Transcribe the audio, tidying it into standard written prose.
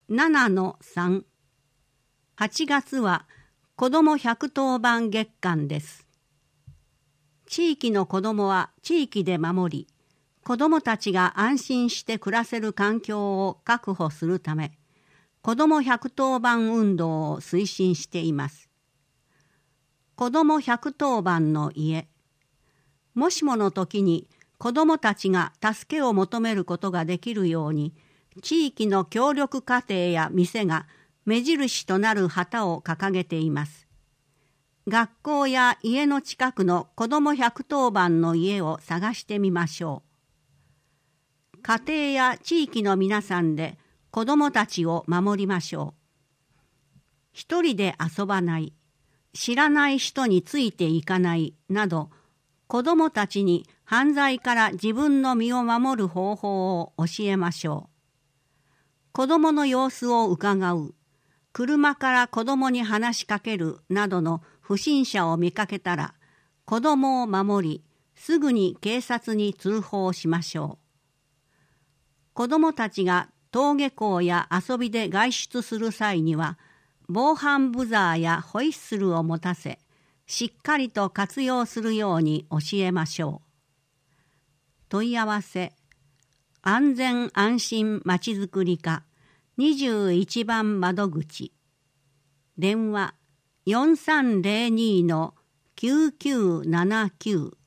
7-3 8月は子ども110番月間です。地域の子どもは地域で守り、子どもたちが安心して暮らせる環境を確保するため、子ども110番運動を推進しています。子ども110番の家。もしもの時に子どもたちが助けを求めることができるように、地域の協力家庭や店が目印となる旗を掲げています。学校や家の近くの子ども110番の家を探してみましょう。家庭や地域の皆さんで子どもたちを守りましょう。一人で遊ばない、知らない人についていかないなど、子どもたちに犯罪から自分の身を守る方法を教えましょう。子どもの様子をうかがう、車から子どもに話しかけるなどの不審者を見かけたら、子どもを守り、すぐに警察に通報しましょう。子どもたちが登下校や遊びで外出する際には、防犯ブザーやホイッスルを持たせ、しっかりと活用するように教えましょう。問い合わせ、安全安心まちづくり課21番窓口。電話 4302-9979